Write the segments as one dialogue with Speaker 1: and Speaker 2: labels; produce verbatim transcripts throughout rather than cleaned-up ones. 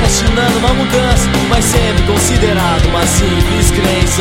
Speaker 1: destinando uma mudança, mas sempre considerado uma simples crença.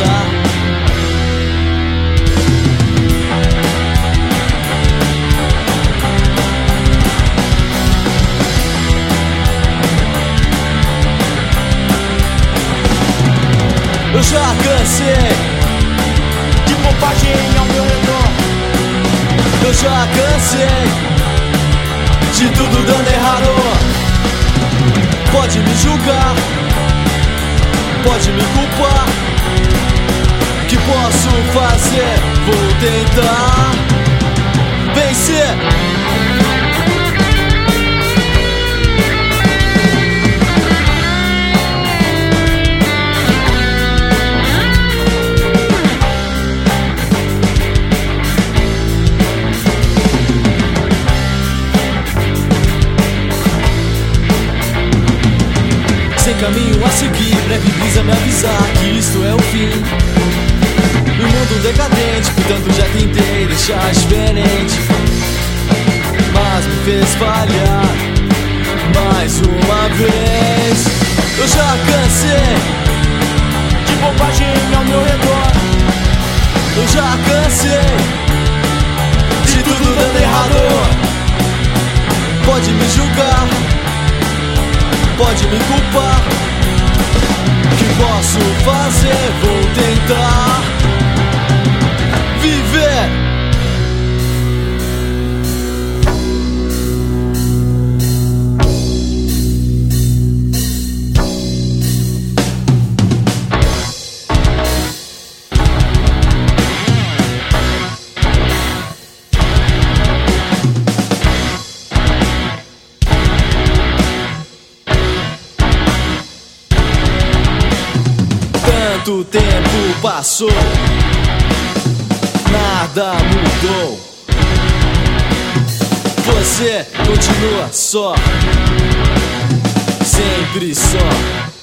Speaker 1: Eu já cansei
Speaker 2: de bobagem ao meu redor.
Speaker 1: Eu já cansei de tudo dando errado. Pode me julgar, pode me culpar. O que posso fazer? Vou tentar vencer. Sem caminho a seguir, breve brisa me avisar que isto é o fim. No mundo decadente, portanto já tentei deixar diferente, mas me fez falhar mais uma vez. Eu já cansei
Speaker 2: de bobagem ao meu redor.
Speaker 1: Eu já cansei de tudo dando errado. Pode me julgar, pode me culpar. O que posso fazer? Vou tentar viver. Tanto tempo passou, nada mudou. Você continua só, sempre só.